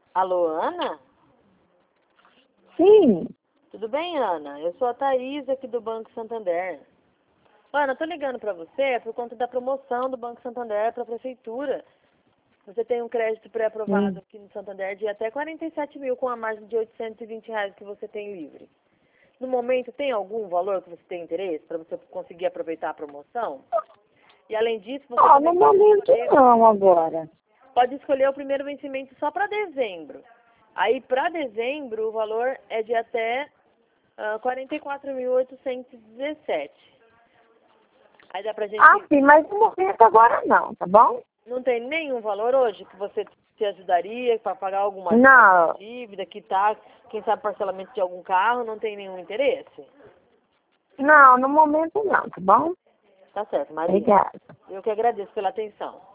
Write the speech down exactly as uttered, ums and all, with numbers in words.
Alô, Ana? Sim. Tudo bem, Ana? Eu sou a Thaís aqui do Banco Santander. Ana, eu tô ligando pra você por conta da promoção do Banco Santander para a Prefeitura. Você tem um crédito pré-aprovado Hum. aqui no Santander de até quarenta e sete mil com a margem de oitocentos e vinte reais que você tem livre. No momento, tem algum valor que você tem interesse para você conseguir aproveitar a promoção? E além disso, você Ah, também no pode momento escolher, não agora. pode escolher o primeiro vencimento só para dezembro. Aí, para dezembro, o valor é de até uh, quarenta e quatro mil oitocentos e dezessete. Aí dá pra gente... Ah, sim, mas no momento agora não, tá bom? Não tem nenhum valor hoje que você te ajudaria para pagar alguma Não. dívida, quitar, quem sabe parcelamento de algum carro, não tem nenhum interesse? Não, no momento não, tá bom? Tá certo, Maria. Obrigada. Eu que agradeço pela atenção.